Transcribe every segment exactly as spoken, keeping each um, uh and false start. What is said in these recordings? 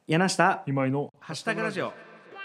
柳下今井のハッシュタグラジオ。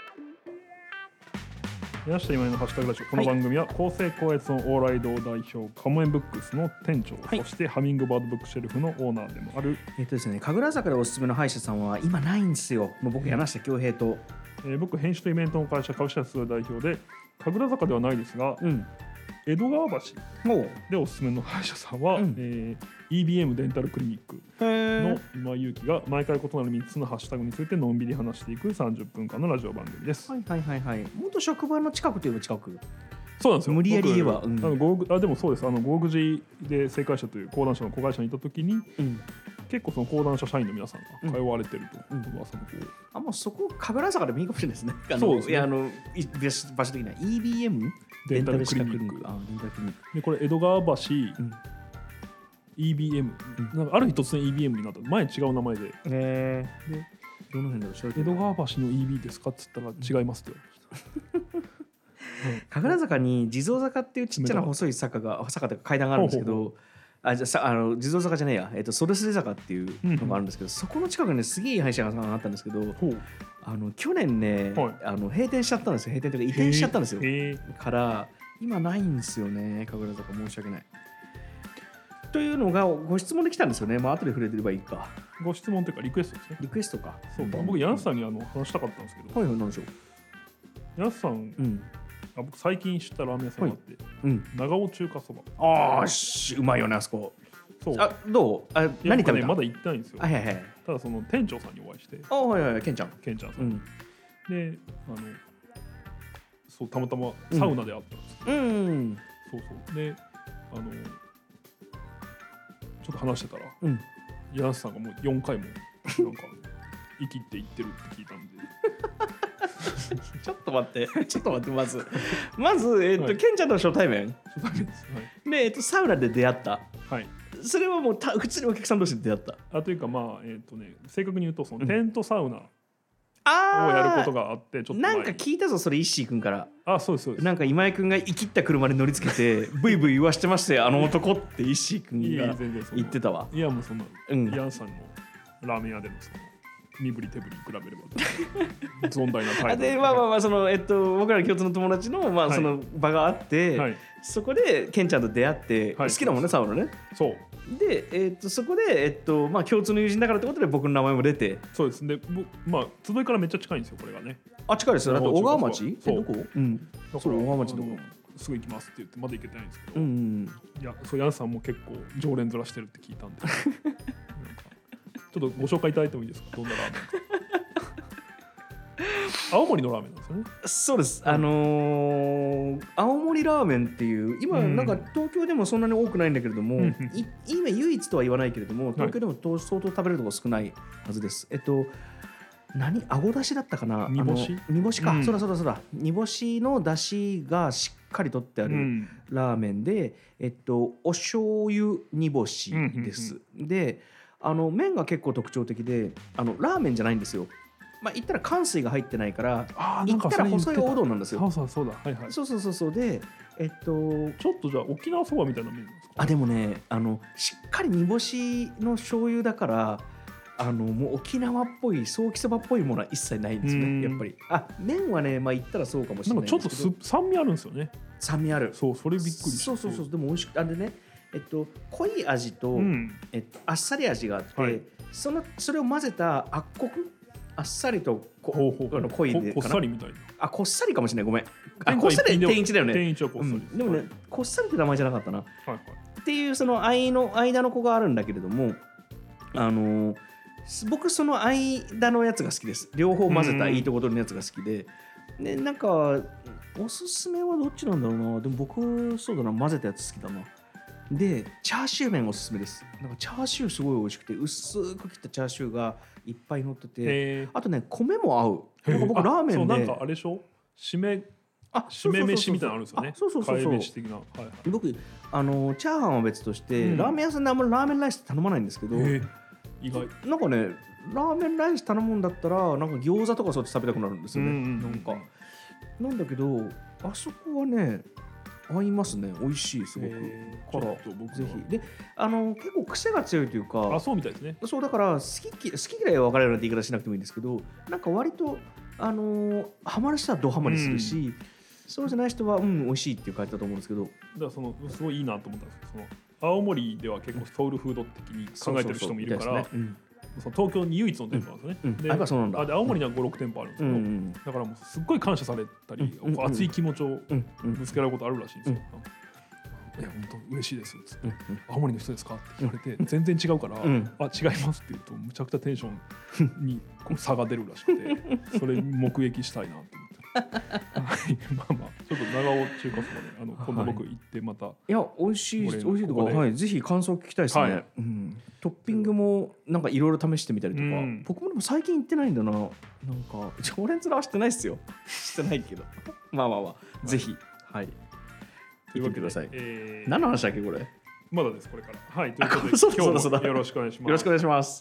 柳下今井のハッシュタグラジオ。この番組は公正高越の往来堂代表カモエンブックスの店長、 はい、 そしてハミングバードブックシェルフのオーナーでもあるえっとですね神楽坂でおすすめの歯医者さんは今ないんですよ。もう僕柳下恭平と、 えー、僕編集とイベントの会社株式会社代表で神楽坂ではないですが、うん、江戸川橋でおすすめの歯医者さんは、うんえー、イービーエム デンタルクリニックの今井祐希が毎回異なるみっつのハッシュタグについてのんびり話していくさんじゅっぷんかんのラジオ番組です。 はいはいはいはい。元職場の近くといえば近く。 そうなんですよ。 無理やり言えば、うん、 あのゴーグあでもそうです。あのゴーグジで正解者という講談社の子会社にいた時に、うん、結構その講談社社員の皆さんが通われてると、うん、噂のこうあもうそこ神楽坂でもいいかもしれないですね。 そうですね。 いやあの場所的には イービーエムデンタルクリニック。あデンタルクリニックでこれ江戸川橋、うん、イービーエム、うん、なんかある日突然 イービーエム になった前違う名前で、 えー、でどの辺だろう。 江戸川橋の イービー ですかって言ったら違いますって言われました。 神楽坂に地蔵坂っていうちっちゃな細い坂が坂というか階段があるんですけど、ほうほうほうあじゃさあの地蔵坂じゃねえや、えっと、それすれ坂っていうのがあるんですけど、うん、そこの近くに、ね、すげえ歯医者さんがあったんですけど、あの去年ね、はい、あの閉店しちゃったんですよ。閉店というか移転しちゃったんですよ。から今ないんですよね神楽坂。申し訳ないというのがご質問できたんですよね。まあ後で触れてればいいか。 ご質問というかリクエストですね。 リクエストか。 そうか、うん、僕柳瀬さんにあの話したかったんですけど、 はいはい、何でしょう。 柳瀬さん、うんあ僕最近知ったラーメン屋さんがあって、はいうん、長尾中華そば。 ああうまいよねあそこ。 そうあどうあ何食べた、 ね、まだ行ってないんですよ。 はいはいはい、 ただその店長さんにお会いして。 あはいはいケンちゃんケンちゃんさん、うん、であのそうたまたまサウナで会ったんですよ、うんうん、そうそうであのちょっと話してたら、うん、柳瀬さんがもうよんかいもなんか生きって言ってるって聞いたんでちょっと待ってちょっと待ってまずまず、えーとはい、ケンちゃんの初対面初対面です、はい、 で、えーと、サウナで出会った、 はい、 それはもうた普通にお客さん同士で出会った。 あというかまあえっ、ー、とね正確に言うとそのテントサウナをやることがあって、ちょっとなんか聞いたぞそれ。イッシー君から。 あそうですそうです。 なんか今井君が生きった車に乗りつけてブイブイ言わしてましたよあの男ってイッシー君が言ってたわ。 いやもうそんな、うん、ヤンさんのラーメン屋でのその身振り手振りに比べれば存在な態度で、 まあまあまあその、えっと、僕らの共通の友達の、まあ、その場があって、はい、そこでケンちゃんと出会って、はい、好きだもんねサウナね。 そうで、えっと、そこで、えっとまあ、共通の友人だからってことで僕の名前も出て。 そうですで、まあ集いからめっちゃ近いんですよこれがね。 あ近いですよ。だって小川町えどこ、うん、 だから小川町どこすぐ行きますって言ってまだ行けてないんですけど、うんうん、いやそうヤンさんも結構常連面してるって聞いたんでちょっとご紹介いただいてもいいですか。どんなラーメンか青森のラーメンなんですよね。 そうです、うん、あのー、青森ラーメンっていう今なんか東京でもそんなに多くないんだけれども、うん、今唯一とは言わないけれども東京でも相当食べれるところ少ないはずです、はい、えっと何あごだしだったかな。 煮干し煮干しか、うん、そうだそうだそうだ煮干しのだしがしっかりとってあるラーメンで、うん、えっとお醤油煮干しです、うんうんうん、であの麺が結構特徴的であのラーメンじゃないんですよ。まあ、言ったら乾水が入ってないから言ったら細いおうどんなんですよ。 そうそうそうだ、はいはい、 そうそうそうそうでえっとちょっとじゃあ沖縄そばみたいな麺ですか。 あでもねあのしっかり煮干しの醤油だからあのもう沖縄っぽいソーキそばっぽいものは一切ないんですよねやっぱり。あ麺はねまあ言ったらそうかもしれないんですけどちょっと酸味あるんですよね。 酸味ある。 そうそれびっくりした。 そうそうそうでも美味しくてあれねえっと、濃い味と、うんえっと、あっさり味があって、はい、そのそれを混ぜたあっこくあっさりとこほうほうあの濃いでこっさりみたいな。 あこっさりかもしれないごめん。あこっさり天一だよね。 天一はこっさり、うん、 でもね、はい、こっさりって名前じゃなかったな、はいはい、っていうその間の間の子があるんだけれどもあの僕その間のやつが好きです。両方混ぜたいいとこ取りのやつが好きで、でなんかおすすめはどっちなんだろうな。でも僕そうだな混ぜたやつ好きだな。でチャーシュー麺おすすめです。なんかチャーシューすごい美味しくて薄く切ったチャーシューがいっぱい乗っててあとね米も合う。なんか僕ラーメンでそうなんかあれでしょ締めあ締め飯みたいなのあるんですよね。 そうそうそうそう。 飯的な、はいはい、 僕あのチャーハンは別として、うん、ラーメン屋さんであんまりラーメンライス頼まないんですけど意外なんかねラーメンライス頼むんだったらなんか餃子とかそっち食べたくなるんですよね、うんうんうん、なんかなんだけどあそこはね合いますね。美味しいすごく。 えー、 からちょっと僕ぜひであの結構癖が強いというか。 あ、そうみたいですね。 そうだから好き好き嫌いは分かれるなんて言い方しなくてもいいんですけど、なんか割とあのー、ハマる人はドハマりするし、うん、そうじゃない人はうん美味しいっていう感じだと思うんですけど。だからそのすごいいいなと思ったんですけど、その青森では結構ソウルフード的に考えてる人もいるから。その東京に唯一の店舗なんですね。うんうん、で、 やっぱそうなんだ。 で青森にはご、ろく店舗あるんですけど、うんうん、だからもうすっごい感謝されたり、うんうん、熱い気持ちをぶつけられることあるらしいんですよ。うんうん、いや本当嬉しいですっつって、うんうん、青森の人ですかって言われて、全然違うから、うん、あ違いますって言うとむちゃくちゃテンションにこう差が出るらしくて、それ目撃したいなと思って。はい、まあまあちょっと長尾中華そばであの今度僕行ってまた、はい、 いや美味しい美味しいとか、はい、ぜひ感想聞きたいですね、はい、うん、トッピングもなんかいろいろ試してみたりとか、うん、僕もでも最近行ってないんだな。なんか常連面はしてないっすよ。してないけどまあまあまあ、はい、ぜひはいというわけで、えー、何の話だっけこれ。 まだですこれから。はいということでそうだそうだそうだ、よろしくお願いします。 よろしくお願いします。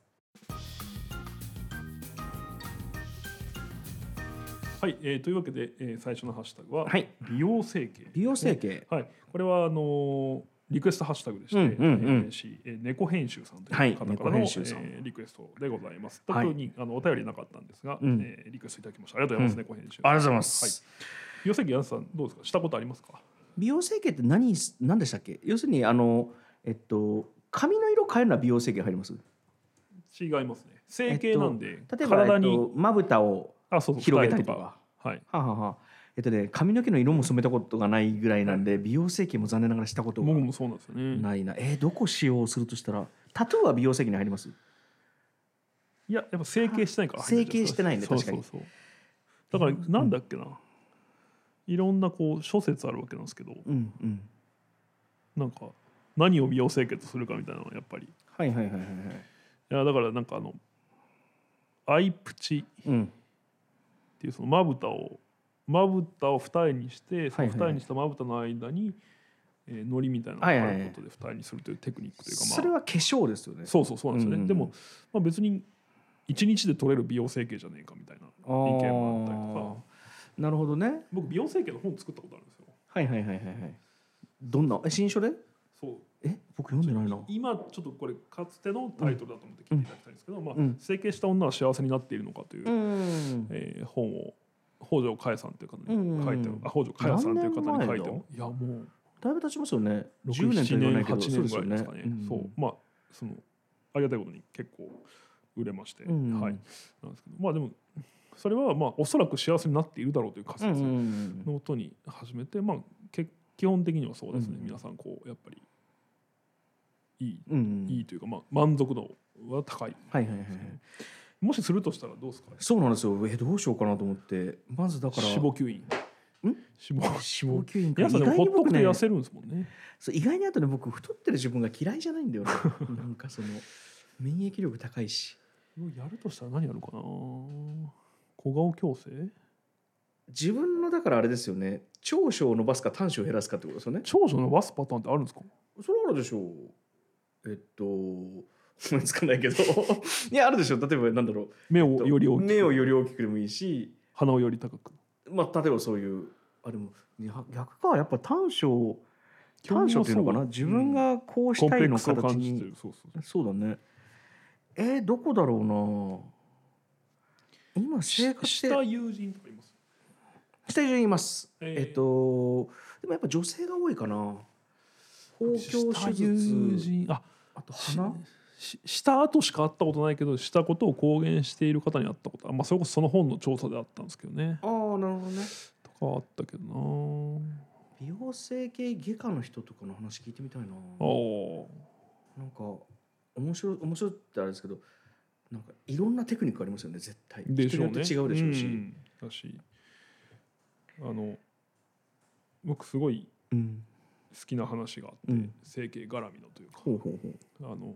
はい、えー、というわけで、えー、最初のハッシュタグは、 はい、 美容整形、ね、 美容整形、 はい、これはあのー、リクエストハッシュタグでして、うんうんうんえー、猫編集さんという方からの、はい、えー、リクエストでございます。特に、はい、あのお便りなかったんですが、うん、えー、リクエストいただきましたありがとうございます、うん、猫編集さん。 ありがとうございます、 はい、美容整形ヤンさんどうですか、したことありますか。 美容整形って何何でしたっけ。要するにあのえっと髪の色変えるのは美容整形入ります。 違いますね。整形なんで、 えっと、例えば体にまぶたを広げたりとか。 はい、 はははえっとね、髪の毛の色も染めたことがないぐらいなんで、はい、美容整形も残念ながらしたことがないな。 僕もそうなんですよね。 えー、どこ使用するとしたらタトゥーは美容整形に入ります。 いややっぱ整形してないから整形してないんで確かに。 そうそうそうだからなんだっけな、うん、いろんなこう諸説あるわけなんですけど、うんうん、なんか何を美容整形とするかみたいなのはやっぱりはいはいはいはいはい。 いやだからなんかあのアイプチっていうそのまぶたをまぶたを二重にして、その二重にしたまぶたの間に、えー、のりみたいなのがあることで二重にするというテクニックというか、まあ、 それは化粧ですよね。 そうそうそうなんですよね、うんうん、でも、まあ、別に一日で取れる美容整形じゃねえかみたいな意見もあったりとか。 なるほどね。 僕美容整形の本作ったことあるんですよ。 はいはいはいはいはい。どんなえ新書で。 そうえ僕読んでないな。 今ちょっとこれかつてのタイトルだと思って聞いていただきたいんですけど、うんまあ、整形した女は幸せになっているのかという、うんえー、本を北条かえさんという方に書いて、うん、あ北条かえさんという方に書いて、いやもうだいぶ経ちますよね。 じゅうねんと言わないけどはちねんぐらいですかね。そう、まあそのありがたいことに結構売れまして、うん、はいなんですけど、まあでもそれはまあおそらく幸せになっているだろうという仮説のもとに始めて、まあ基本的にはそうですね。うん、皆さんこうやっぱりいい、うん、いいというか、まあ、満足度は高い、はいはいはい、もしするとしたらどうですか。 そうなんですよ。えどうしようかなと思って、まずだから脂肪吸引ん脂肪脂肪吸引か。 皆さんでもほっとくと痩せるんですもんね。 そう意外にあとね僕太ってる自分が嫌いじゃないんだよね。なんかその免疫力高いし。 やるとしたら何やるかな。小顔矯正。 自分のだからあれですよね。長所を伸ばすか短所を減らすかってことですよね。 長所を伸ばすパターンってあるんですか。 それあるでしょう。えっと思いつかないけどいやあるでしょ。例えばなんだろう、 目をより大きく、 目をより大きくでもいいし、 鼻をより高く、 まあ例えばそういうあでも逆かやっぱ短所短所っていうのかな、自分がこうしたいの形に、そうそうそうそうだね。えー、どこだろうな。今生活してした友人とかいます。 した友人います。えー、えっとでもやっぱ女性が多いかな。包協手術、あ、あと鼻しした後しか会ったことないけどしたことを公言している方に会ったことは、まあ、それこそその本の調査であったんですけどね。 ああなるほどね。 とかあったけどな。 美容整形外科の人とかの話聞いてみたいな。あなんか面白い面白いってあれですけど、なんかいろんなテクニックありますよね絶対。 でしょうね。 人によって違うでしょうし。うん、 だしあの僕すごい好きな話があって、うん、整形絡みのというか、ほうほうほう、あの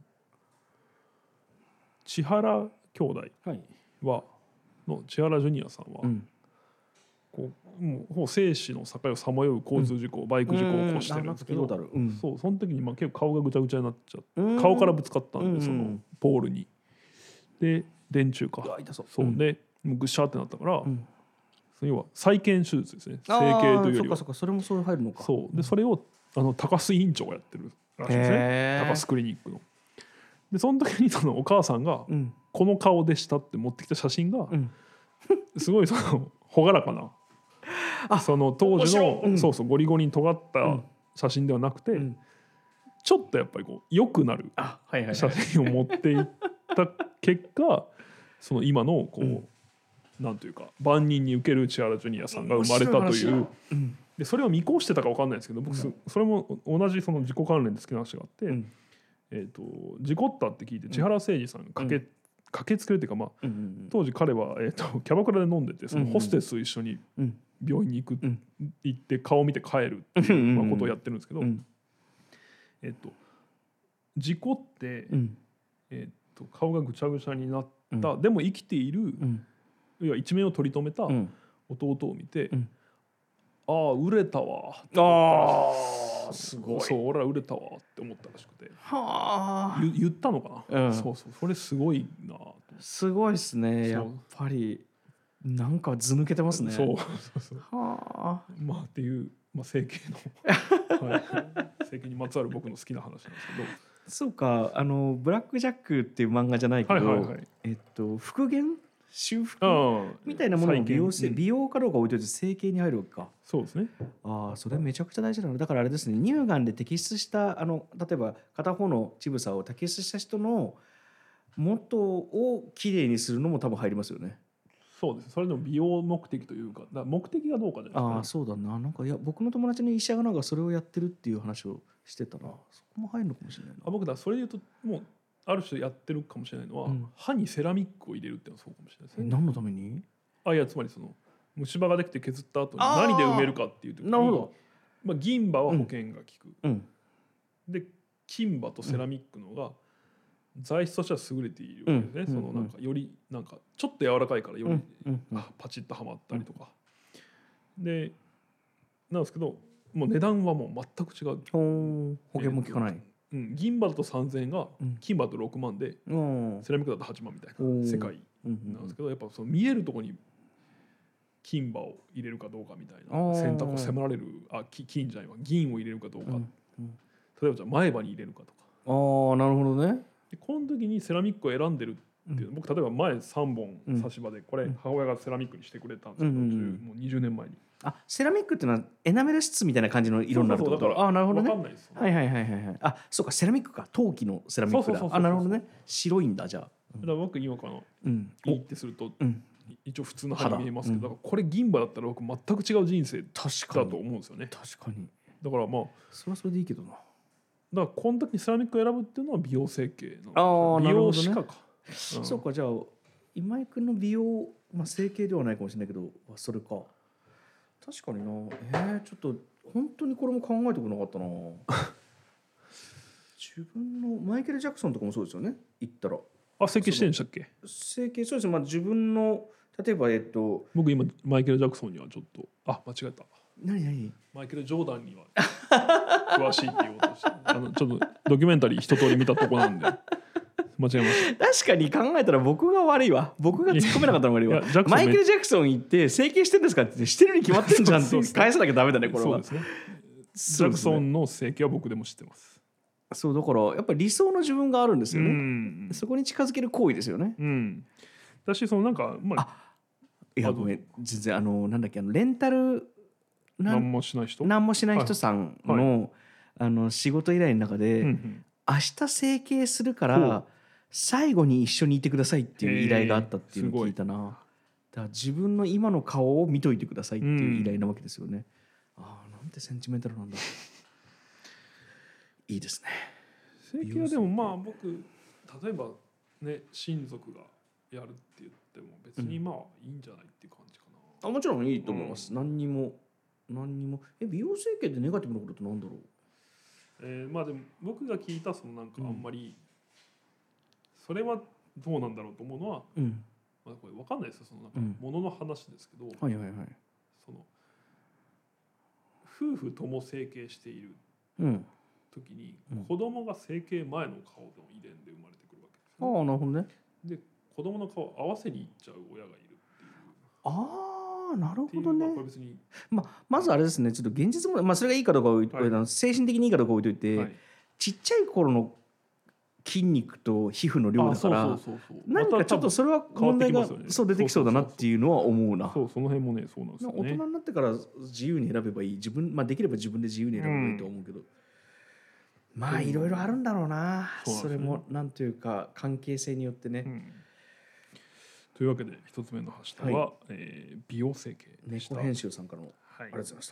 千原兄弟は、はい、の千原ジュニアさんは、うん、こうもうほぼ生死の境をさまよう交通事故、うん、バイク事故を起こしてるんですけど、うん、そうその時にまあ結構顔がぐちゃぐちゃになっちゃって、うん、顔からぶつかったんで、うん、そのポールにで電柱か、そう、うん、でもうぐっしゃってなったから、うん、 その要は再建手術ですね。整形というよりは。 そうかそうか、それもそう入るのか。 そうでそれをあの高須委員長がやってるらしいですね。高須クリニックの。でその時にそのお母さんが、うん、この顔でしたって持ってきた写真が、うん、すごいその朗らかなその当時の、うん、そうそうゴリゴリに尖った写真ではなくて、うん、ちょっとやっぱりこう良くなる写真を持っていった結果その今のこう、うん、なんというか万人に受ける千原ジュニアさんが生まれたという、うん、でそれを見越してたか分かんないですけど僕、うん、それも同じその自己関連で好きな話があって、うん、えーと事故ったって聞いて千原誠二さんが駆け、うん、駆けつけるっていうか、まあうんうんうん、当時彼は、えーとキャバクラで飲んでてそのホステスと一緒に病院に行く、うん、行って顔を見て帰るっていう、まあ、ことをやってるんですけど、うん、えーと事故って、うんえー、と顔がぐちゃぐちゃになった、うん、でも生きている、うんいや一命を取り留めた弟を見て、うん、ああ売れたわってああすごいそう俺ら売れたわって思ったらしくてはあ言ったのかな、うん、そうそうそれすごいなすごいですねやっぱりなんか図抜けてますねそうそうそうはあまあっていう、まあ、整形の、はい、整形にまつわる僕の好きな話なんですけどそうかあのブラックジャックっていう漫画じゃないけど、はいはいはい、えっと復元修復みたいなものの美容性、うん、美容かどうか置いといて整形に入るわけか。 そうですね。 ああ、それめちゃくちゃ大事なの。だからあれですね、乳がんで摘出したあの例えば片方の乳房を摘出した人の元をきれいにするのも多分入りますよね。 そうです。それでも美容目的というか、だ目的がどうかじゃないですか、ね。 ああ、そうだな。なんかいや僕の友達の医者がなんかそれをやってるっていう話をしてたな。そこも入るのかもしれないな。 あ僕だそれで言うともう。ある種やってるかもしれないのは、うん、歯にセラミックを入れるっていうのはそうかもしれないですね。 何のために？ あいやつまりその虫歯ができて削った後に何で埋めるかっていう時に、なるほど、まあ、銀歯は保険が効く、うん、で金歯とセラミックのが材質としては優れているわけですね、うん、そのなんかよりなんかちょっと柔らかいからより、うんうん、パチッとはまったりとか、うん、でなんですけどもう値段はもう全く違う。 保険も効かない、 うん、銀歯だとさんぜんえんが金歯だとろくまんで、うん、セラミックだとはちまんみたいな世界なんですけど、やっぱその見えるところに金歯を入れるかどうかみたいな選択を迫られる。あ金じゃないわ銀を入れるかどうか、うんうん、例えばじゃあ前歯に入れるかとか。 ああなるほどね。 でこの時にセラミックを選んでるっていう、うん、僕例えば前さんぼん差し歯でこれ母親がセラミックにしてくれたんですけど、うんうんうん、もうにじゅうねんまえに。 あセラミックっていうのはエナメル質みたいな感じの色になるってこと？あなるほどね。分かんないです、ね。はいはいはいはいはい。あそうかセラミックか陶器のセラミックだ。あなるほどね。白いんだじゃあ。 だから僕今からうん、いいってすると、うん、一応普通の歯に見えますけど、だからこれ銀歯だったら僕全く違う人生だと思うんですよね。 確かに。 だからまあそれはそれでいいけどな。だからこの時にセラミックを選ぶっていうのは美容整形の美容歯科か。 うん、そうかじゃあ今井君の美容、まあ、整形ではないかもしれないけどそれか。確かにな。えー、ちょっと本当にこれも考えてこなかったな。自分のマイケル・ジャクソンとかもそうですよね。言ったら。 あ整形してるんでしたっけ？ 整形そうですね。まあ自分の例えばえっと僕今マイケル・ジャクソンにはちょっとあ間違えた。 何何？ マイケル・ジョーダンには詳しいって言おうとしてあのちょっとドキュメンタリー一通り見たとこなんで。間違えました。 確かに考えたら僕が悪いわ。僕が突っ込めなかったのが悪いわ。マイケル・ジャクソン行って整形してるんですかってしてるに決まってんじゃんって返さなきゃダメだねこれは。そうですね。 ジャクソンの整形は僕でも知ってます。 そうだからやっぱり理想の自分があるんですよね。うん、そこに近づける行為ですよね。 うん。私そのなんかまあ、あいやごめん全然あのなんだっけあのレンタル何もしない人何もしない人さんの、はいはい、あの仕事依頼の中で、うんうん、明日整形するから最後に一緒にいてくださいっていう依頼があったっていうのを聞いたな。だから自分の今の顔を見といてくださいっていう依頼なわけですよね。うん、ああなんてセンチメンタルなんだ。いいですね。 整形はでもまあ僕例えばね親族がやるって言っても別にまあいいんじゃないっていう感じかな。 あもちろんいいと思います。うん、何にも何にもえ美容整形でネガティブなことってなんだろう。 えー、まあでも僕が聞いたそのなんかあんまり、うんそれはどうなんだろうと思うのは、うんまあ、これ分かんないですよそのなんかものの話ですけど、うんはいはいはい、その夫婦とも整形している時に、うん、子供が整形前の顔の遺伝で生まれてくるわけです、ね、 ああなるほどね。 で子供の顔を合わせにいっちゃう親がいるっていう。 あああなるほどね。 別にまあ、まずあれですねちょっと現実も、まあ、それがいいかどうか置いといて、はい、精神的にいいかどうか置いといて、はい、ちっちゃい頃の筋肉と皮膚の量だから何かちょっとそれは問題がそう出てきそうだなっていうのは思うな。 そうその辺もねそうなんですよね。 大人になってから自由に選べばいい自分、まあ、できれば自分で自由に選べばいいと思うけど、うん、まあいろいろあるんだろうな、うん、それもなんというか関係性によってね、うん、 というわけで一つ目のハッシュタグは、はいえー、美容整形でした。 猫編集さんからの、はい、ありがとうございました。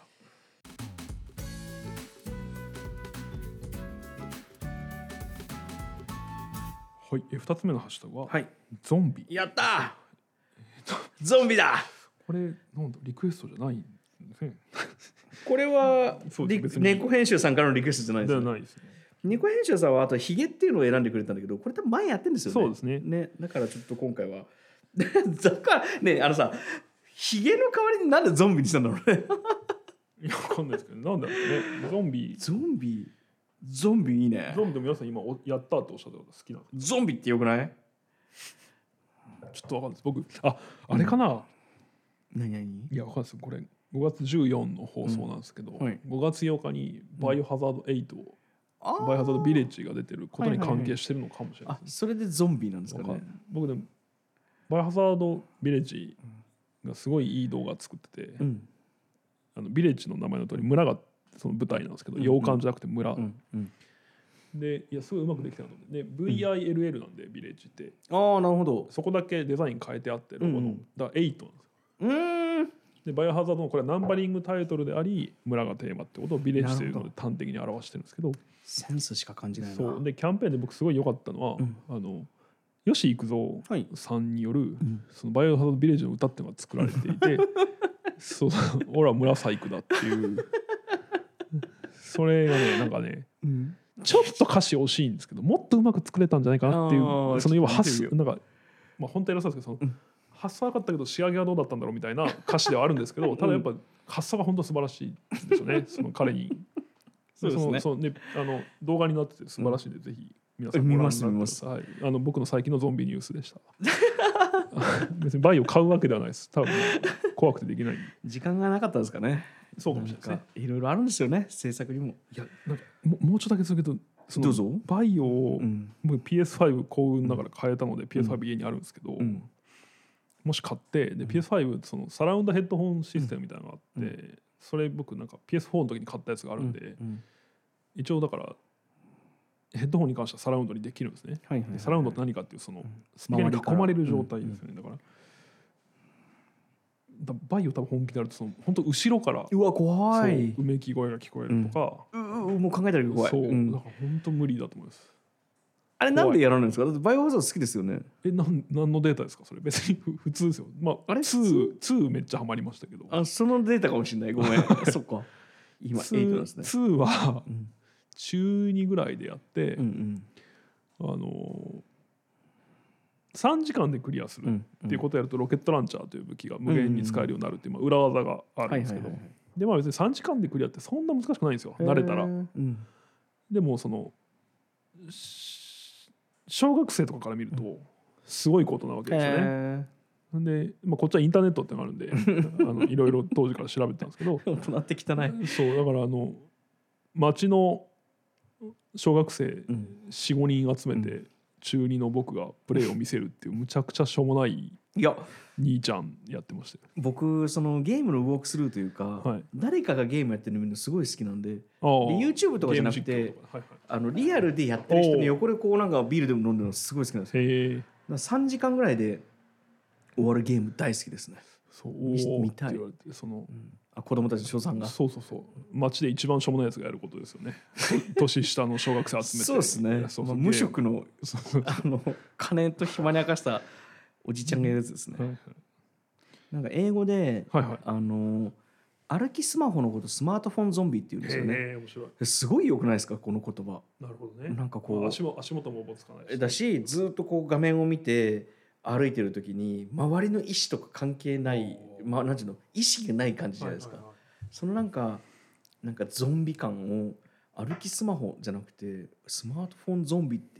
はい、えふたつめのハッシュタグは、 はい、 ゾンビ。 やったーゾンビだ。 これなんだリクエストじゃないんですね。 これは猫編集さんからのリクエストじゃないですね。 じゃないですね。 猫編集さんはあとヒゲっていうのを選んでくれたんだけどこれ多分前やってるんですよね。 そうですね。 ねだからちょっと今回はだからねあのさヒゲの代わりになんでゾンビにしたんだろうね。 いやわかんないですけどなんだろうね。ゾンビゾンビゾンビいいね。 ゾンビで皆さん今やったっておっしゃったこと好きなんです。 ゾンビってよくない？ ちょっとわかんないです。僕ああれかな。うん、 何何？ いやわかんないです。これごがつじゅうよっかの放送なんですけど、うんはい、ごがつようかにバイオハザードエイト、うん、バイオハザードビレッジが出てることに関係してるのかもしれないです、ねはいはいはい。 あそれでゾンビなんですかね。 僕でもバイオハザードビレッジがすごいいい動画作ってて、うん、あのビレッジの名前の通り村がその舞台なんですけど、うんうん、洋館じゃなくて村、うんうんでいやすごいうまくできてるので、ね、ブイアイエルエル なんで、うん、ビレッジってああなるほどそこだけデザイン変えてあってロゴの、うん、だからはちなんですよ。 うーんでバイオハザードのこれはナンバリングタイトルであり村がテーマってことをビレッジというので端的に表してるんですけどセンスしか感じないな。 そうでキャンペーンで僕すごい良かったのは、うん、あの吉幾三さんによる、はい、そのバイオハザードビレッジの歌っていうのが作られていてそう俺は村細工だっていうそれがねなんかね、うんちょっと歌詞惜しいんですけどもっとうまく作れたんじゃないかなっていうその要は発なんか、まあ、本当に偉そうですけどその、うん、発想は良かったけど仕上げはどうだったんだろうみたいな歌詞ではあるんですけどただやっぱ発想が本当素晴らしいですよねその彼にそうですねそのそのねあの動画になってて素晴らしいんで、うん、ぜひ皆さんご覧になってください。はい、あの僕の最近のゾンビニュースでした別にバイを買うわけではないです多分怖くてできない時間がなかったですかね。 そうかもしれないですね。 いろいろあるんですよね制作にも。 いやなんかももうちょっとだけ続けるとそのどうぞバイオを、うん、僕 ピーエスファイブ 幸運だから買えたので、うん、ピーエスファイブ 家にあるんですけど、うん、もし買ってで ピーエスファイブ そのサラウンドヘッドホンシステムみたいなのがあって、うん、それ僕なんか ピーエスフォー の時に買ったやつがあるんで、うんうん、一応だからヘッドホンに関してはサラウンドにできるんですね、はいはいはいはい、サラウンドって何かっていうそのスピーカーに囲まれる状態ですよね、だからだバイオ多分本気になるとその本当後ろからうわ怖いうめき声が聞こえるとか、 うん、ううもう考えたら怖い。 そう、 うん、 だから本当無理だと思います。 あれなんでやらないんですか。だってバイオハザード好きですよね。 えなん何のデータですかそれ。別に普通ですよ。まああれ 2, 2めっちゃハマりましたけど。 あそのデータかもしれないごめんそっか今エイトなんですね。 には中にぐらいでやって、うんうん、あのさんじかんでクリアするっていうことをやるとロケットランチャーという武器が無限に使えるようになるっていう裏技があるんですけど、でまあ別にさんじかんでクリアってそんな難しくないんですよ慣れたら、うん、でもその小学生とかから見るとすごいことなわけですよね。で、まあ、こっちはインターネットってのがあるんであのいろいろ当時から調べてたんですけど大人って汚い。 そうだからあの町の小学生 よん,ご 人集めて、うん中にの僕がプレーを見せるっていうむちゃくちゃしょうもないいや兄ちゃんやってましたよ。 僕そのゲームのウォークスルーというか、はい、誰かがゲームやってるの見るのすごい好きなんで、で YouTube とかじゃなくて、はいはい、あのリアルでやってる人の横でこうなんかビールでも飲んでるのすごい好きなんですよ。へえ。さんじかんぐらいで終わるゲーム大好きですね。 そう見たい。その、 うんあ子供たちの小さんがそうそうそう街で一番しょうもないやつがやることですよね年下の小学生集めてそうですねそうそう、まあ、無職のあの金と暇に明かしたおじちゃんがやるやつですね、はいはい、なんか英語で、はいはい、あの歩きスマホのことスマートフォンゾンビって言うんですよね。 へ面白い。 すごい良くないですかこの言葉。 なるほどね。 なんかこう足も足元もおぼつかないしだしずっとこう画面を見て歩いてる時に周りの意思とか関係ない、まあ、なんていうの意識がない感じじゃないですか、はいはいはい、そのなんかなんかゾンビ感を歩きスマホじゃなくてスマートフォンゾンビって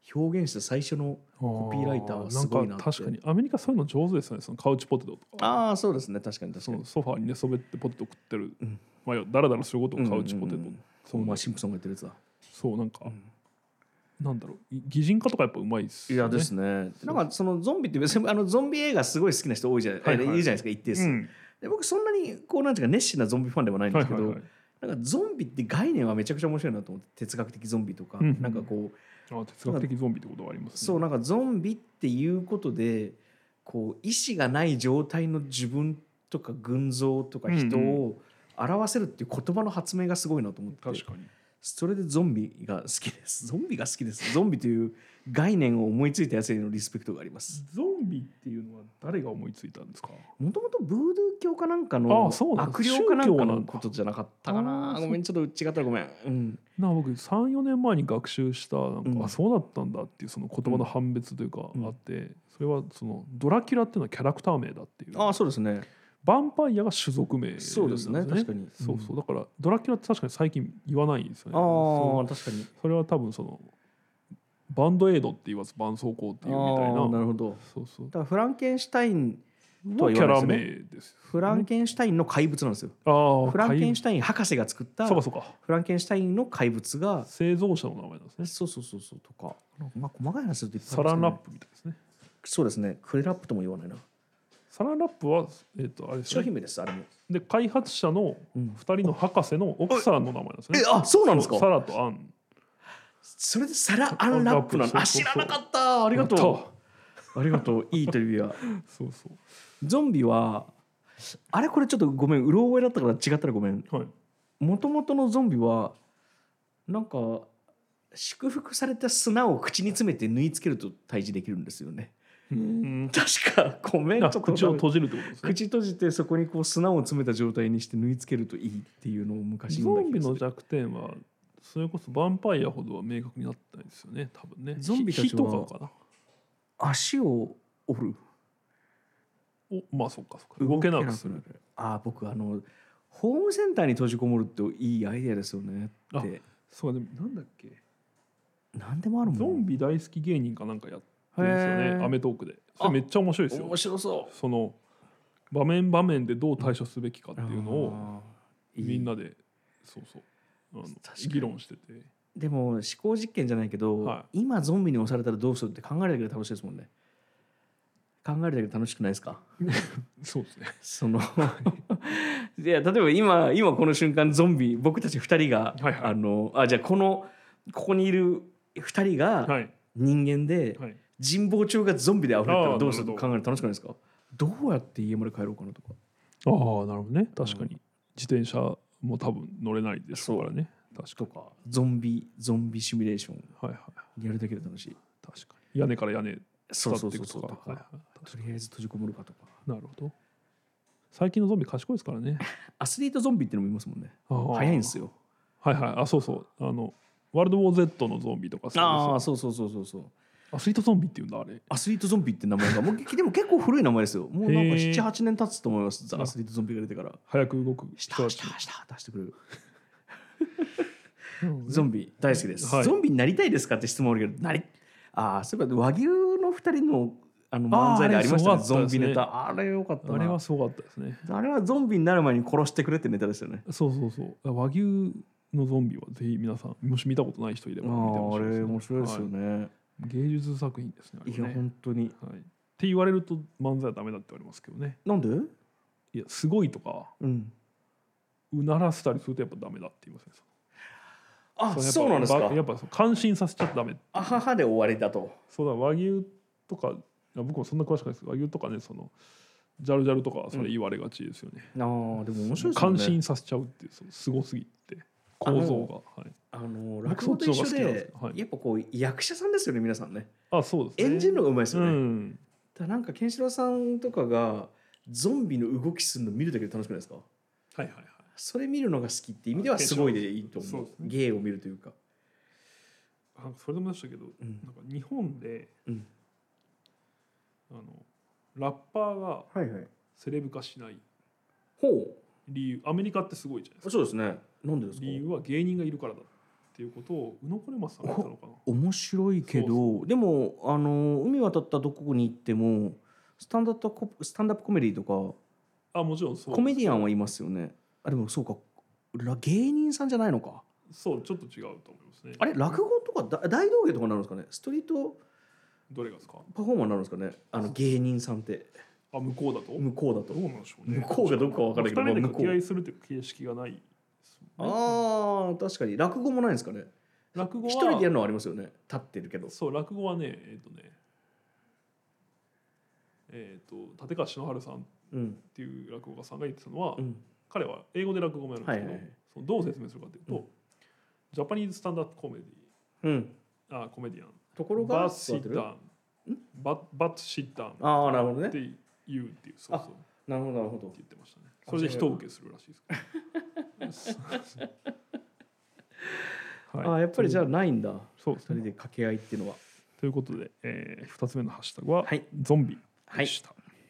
表現した最初のコピーライターはすごいなって。 確かにアメリカそういうの上手ですよね。そのカウチポテトとか。 ああそうですね、確かに確かに。 ソファーに寝そべってポテト食ってる、うん、まあだらだらすることをカウチポテト、うんうんうん、 そう、まあシンプソンが言ってるやつだ。 そうなんか、うん、なんだろう、擬人化とかやっぱうまいですよね。いやですね。なんかそのゾンビって別にあのゾンビ映画すごい好きな人多いじゃない、はいはい、いるじゃないですか一定数、うん、で僕そんなにこうなんていうか熱心なゾンビファンではないんですけど、はいはいはい、なんかゾンビって概念はめちゃくちゃ面白いなと思って、哲学的ゾンビとか、うんうん、なんかこうあ哲学的ゾンビってことはありますね。 そうなんかゾンビっていうことでこう意志がない状態の自分とか群像とか人を表せるっていう言葉の発明がすごいなと思って、 確かにそれでゾンビが好きです。ゾンビが好きです。ゾンビという概念を思いついたやつへのリスペクトがあります。 ゾンビっていうのは誰が思いついたんですか？ もともとブードゥー教かなんかの悪霊かなんかのことじゃなかったかな。ごめんちょっと違ったらごめん。うん、 なんか僕 さん,よ 年前に学習したなんか、うん、あそうだったんだっていうその言葉の判別というかあって、うん、それはそのドラキュラっていうのはキャラクター名だっていう。 あそうですね。 ヴァンパイアが種族名なんですね。 そうですね、確かに。 そうそう、だからドラキュラって確かに最近言わないんですよね。 ああ確かに。 それは多分そのバンドエイドって言わず絆創膏っていうみたいな。 なるほど。 そうそう。 だからフランケンシュタインとは言わないですね。キャラ名です。 フランケンシュタインの怪物なんですよ。 あフランケンシュタイン博士が作ったそうかそうかフランケンシュタインの怪物が製造者の名前なんですね。 そうそうそうそうとか、まあ細かい話するといっぱいあるんですけどね。 サランラップみたいですね。 そうですね。クレラップとも言わないな。 サランラップは、えー、とあれですね、 商品名です。あれもで開発者のふたりの博士の奥さんの名前なんですね。 えあそうなんですか。 サラとアン。 それでサラ・アンラップなの。あ知らなかった。ありがとうありがとう。いいトリビア。 そうそうゾンビはあれこれちょっとごめんうろ覚えだったから違ったらごめん。もともとのゾンビはなんか祝福された砂を口に詰めて縫い付けると退治できるんですよね。うん確かごめんちょっと口を閉じるってことですね。 口閉じてそこにこう砂を詰めた状態にして縫い付けるといいっていうのを昔読んだ気がする。ゾンビの弱点はそれこそヴァンパイアほどは明確になってないですよね多分ね。 ゾンビたちは火とかかな。 足を折る。 おまあそうかそうか動けなくする。 あ僕あのホームセンターに閉じこもるっていいアイデアですよねって。 そうでもなんだっけなんでもあるもん。 ゾンビ大好き芸人かなんかやってるんですよねアメトークで。それめっちゃ面白いですよ。 面白そう。 その場面場面でどう対処すべきかっていうのをみんなでそうそうあの議論してて。 でも思考実験じゃないけど、はい、今ゾンビに押されたらどうするって考えるだけで楽しいですもんね。考えるだけで楽しくないですか？ そうですね。 そのいや例えば今今この瞬間ゾンビ僕たちふたりが、はいはい、あのあじゃあこのここにいるふたりが人間で、はい、神保町がゾンビで溢れたらどうすると考える楽しくないですか？どうやって家まで帰ろうかなとか。 ああなるほどね。確かに、うん、自転車も多分乗れないでしょうからね。確かとかゾンビゾンビシミュレーションやるだけで楽しい。 確かに屋根から屋根そうそうそうそうとか、はいはい、とりあえず閉じこもるかとか。 なるほど。最近のゾンビ賢いですからね。 アスリートゾンビってのもいますもんね。早いんですよ。 はいはい。あそうそうあのワールドウォー Z のゾンビとかそうですよ。 ああそうそうそうそうそう。 アスリートゾンビっていうんだあれ。 アスリートゾンビって名前がもうでも結構古い名前ですよ。もうなんかななはちねん経つと思います。アスリートゾンビが出てから。 早く動く。 したしたした出してくれる。ゾンビ大好きです、はい、ゾンビになりたいですかって質問あるけどなりああそういえば和牛のふたりのあの漫才でありましたね。ゾンビネタあれよかったな。 あれはすごかったですね。 あれはゾンビになる前に殺してくれってネタですよね。 そうそうそう和牛のゾンビはぜひ皆さんもし見たことない人いれば見てほしいですね。 あれ面白いですよね、はい、 芸術作品ですね。 いや本当に、 はい、って言われると漫才はダメだって言われますけどね。 なんで？ いやすごいとか、うん、うならせたりするとやっぱダメだって言いますね。 あそうなんですか。 やっぱ感心させちゃダメ。 あははで終わりだと。 そうだ和牛とか僕もそんな詳しくないですけど和牛とかねそのジャルジャルとかそれ言われがちですよね、 うん、あでも面白いですよね。 感心させちゃうっていうすごすぎて構造が。はい、 あの落語と一緒で、はい、やっぱこう役者さんですよね皆さんね。 あそうですね。 演じるのがうまいですよね、うん、だなんかケンシロウさんとかがゾンビの動きするの見るだけで楽しくないですか？ はいはいはい。 それ見るのが好きって意味ではすごいでいいと思う。う、ね、芸を見るというか。 あそれでもでしたけど、うん、なんか日本で、うん、あのラッパーがセレブ化しない理由、はいはい、アメリカってすごいじゃないですか。 そうですね。なんでですか？ 理由は芸人がいるからだ。 っていうことを宇野これ松さんが言ったのかな。 面白いけど、そうそうでもあの海渡ったどこに行ってもスタンダップコスタンダップコメディとかあもちろんそうコメディアンはいますよね。あでもそうか芸人さんじゃないのか。 そうちょっと違うと思いますね。 あれ落語とかだ大道芸とかなるんですかね。ストリートどれがですか。 パフォーマーになるんですかね。あの芸人さんってあ向こうだと向こうだとどうなんでしょうね。 向こうがどこか分からないけどふたりで掛け合いするという形式がないですもんね。 ああ確かに落語もないんですかね。 落語は一人でやるのはありますよね。立ってるけど。 そう落語はねえっ、ー、とねえっ、ー、と立川篠原さんっていう落語家さんが言ってたのは、うん、彼は英語で落語もやるんですけど、はいはいはい、そのどう説明するかというと、うん、ジャパニーズスタンダードコメディ、うん、あコメディアンところがバッシッタンバッバッシッタンああなるほどねって言うっていうそうそうなるほどなるほどって言ってましたね。それで人受けするらしいですはい、あやっぱりじゃあないんだ。 そうですね。 ふたりで掛け合いっていうのは。 ということで、えー、ふたつめのハッシュタグは、はい、ゾンビでした。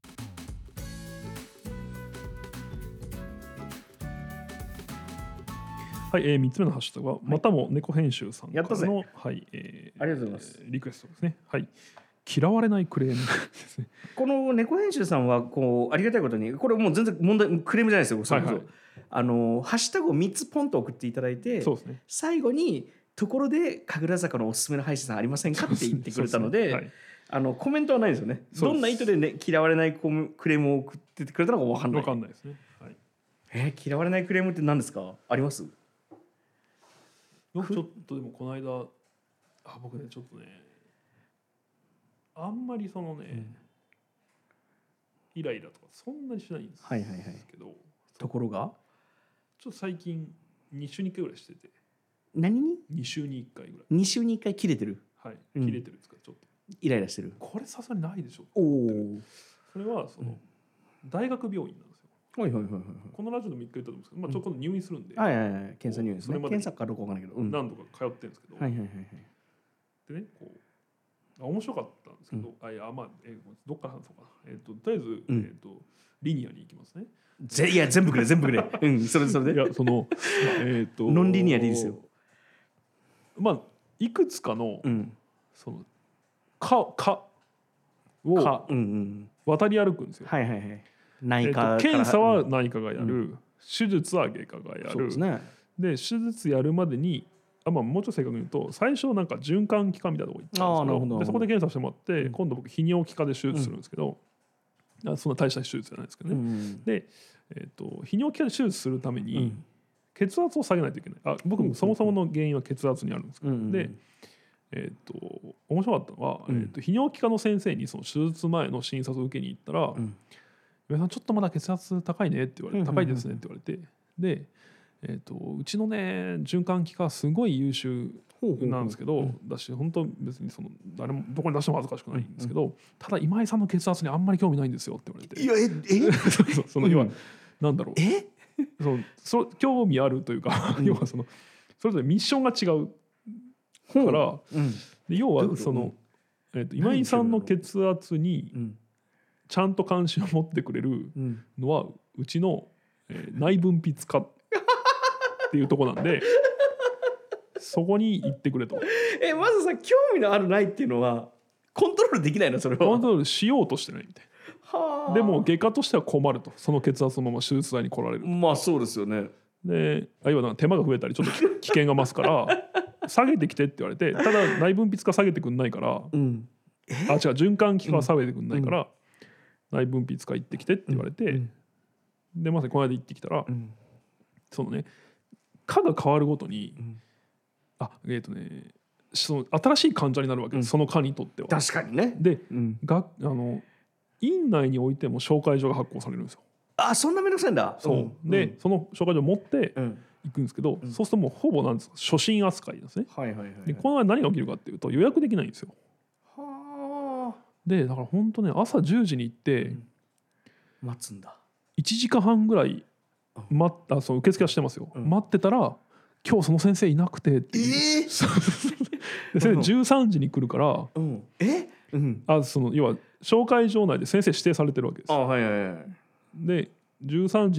はい、はいえー、みっつめのハッシュタグは、はい、またも猫編集さんからの、はいえー、 ありがとうございます。 リクエストですね。はい。嫌われないクレームですね。 この猫編集さんはこうありがたいことにこれもう全然問題クレームじゃないですよ。それこそ、はいはい、あのハッシュタグをみっつポンと送っていただいて、そうですね、最後にところで神楽坂のおすすめの歯医者さんありませんかって言ってくれたので、ねはい、あのコメントはないですよね。どんな意図で、ね、嫌われないクレームを送ってくれたのか分かんない。 分かんないですね。はい、 えー、嫌われないクレームって何ですか。あります？ 僕ちょっとでもこの間あ僕ねちょっとねあんまりそのね、うん、イライラとかそんなにしないんですけど、はいはいはい、 ところがちょっと最近に週にいっかいぐらいしてて。 何にに週にいっかいぐらいに週にいっかい切れてる。 はい、切れてるんですか、うん、ちょっとイライラしてる。 これさすがにないでしょ。 おそれはその、うん、大学病院なんですよ。 はいはいはいはい、 このラジオでもいっかい言ったと思うんですけど、まあ、ちょっと今度入院するんで、 うん、はいはいはい、検査入院ですね。検査かどうかわからないけど、 何度か通ってるんですけど、 はいはいはいはい、 でねこう面白かったんですけど、うん、あいやまあ、えー、どっから話そうかな、えー、ととりあえず、うん、えー、とリニアに行きますね。 ぜいや全部くれ全部くれうんそれそれでいやそのえっ、ー、とノンリニアでいいですよ。 まあいくつかの、うん、その科科を渡り歩くんですよ。 はいはいはい。内科、 えー、検査は内科がやる、うん、手術は外科がやる。 そうですね。 で手術やるまでにあ、まあ、もうちょっと正確に言うと最初なんか循環器科みたいなとこ行ったんですけど、でそこで検査してもらって、うん、今度僕泌尿器科で手術するんですけど、うん、そんな大した手術じゃないですけどね。うん、で、えー、と泌尿器科で手術するために、うん血圧を下げないといけない。あ僕もそもそもの原因は血圧にあるんですけど、うんうん、で、えー、と面白かったのは、うんえー、と泌尿器科の先生にその手術前の診察を受けに行ったら「うん岩井さんちょっとまだ血圧高いね」って言われて「高いですね」って言われて、で、えー、とうちのね循環器科すごい優秀なんですけど、だし本当別にその誰もどこに出しても恥ずかしくないんですけど、ただ今井さんの血圧にあんまり興味ないんですよって言われて、 いやええそ, その要はなんだろうえそうそ興味あるというか、うん、要はそのそれぞれミッションが違うから、うん、で要はその、うんえー、と今井さんの血圧にちゃんと関心を持ってくれるのはうちの、えー、内分泌科っていうところなんでそこに行ってくれと。 えまずさ興味のあるないっていうのはコントロールできないのそれは。 コントロールしようとしてないみたいな。でも外科としては困ると、その血圧のまま手術台に来られる。 まあそうですよね。 であるいは手間が増えたりちょっと危険が増すから下げてきてって言われて、ただ内分泌科下げてくんないから、うん、あ違う循環器科は下げてくんないから、うん、内分泌科行ってきてって言われて、うん、でまさにこの間行ってきたら、うん、そのね科が変わるごとに、うん、あえっとねその新しい患者になるわけです、うん、その科にとっては。 確かにね。 で、うん、があの院内においても紹介状が発行されるんですよ。 あそんなめんどくさいんだ。 そう、うん、で、うん、その紹介状を持って行くんですけど、うん、そうするともうほぼなんですか初診扱いですね。はいはいはいはい、でこの間何が起きるかっていうと予約できないんですよ。はでだから本当ね朝じゅうじに行って、うん、 待つんだ。 いちじかんはんぐらい待ったそう受付はしてますよ、うん、待ってたら今日その先生いなくてっていう、えー、でそれでじゅうさんじに来るから、うん、え、うん、あその要は紹介状内で先生指定されてるわけです。あ、はいはいはい、でじゅうさんじに